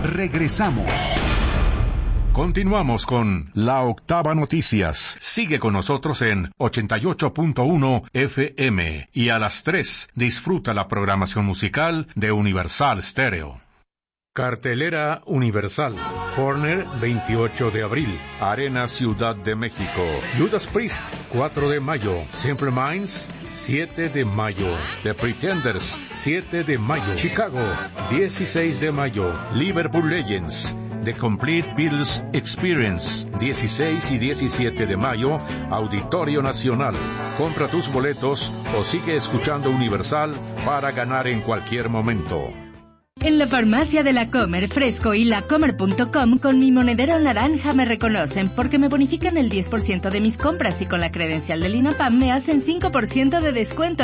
Regresamos. Continuamos con La Octava Noticias. Sigue con nosotros en 88.1 FM y a las 3 disfruta la programación musical de Universal Stereo. Cartelera Universal. Horner, 28 de abril. Arena Ciudad de México. Judas Priest, 4 de mayo. Simple Minds, 7 de mayo. The Pretenders, 7 de mayo. Chicago, 16 de mayo. Liverpool Legends, The Complete Beatles Experience, 16 y 17 de mayo, Auditorio Nacional. Compra tus boletos o sigue escuchando Universal para ganar en cualquier momento. En la farmacia de La Comer, Fresco y lacomer.com con mi monedero naranja me reconocen porque me bonifican el 10% de mis compras y con la credencial del INAPAM me hacen 5% de descuento